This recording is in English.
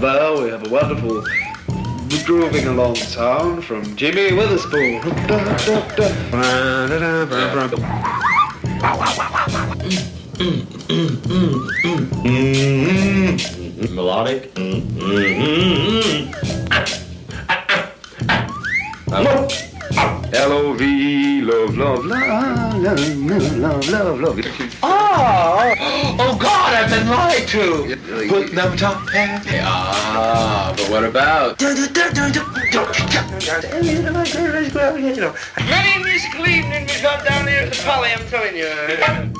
Bell. We have a wonderful grooving along sound from Jimmy Witherspoon. Melodic. L-O-V, love, love, love, love, love, love. Oh God, I've been lied to. Put them top hat. But what about? Many a musical evening we've got down here at the Poly, I'm telling you.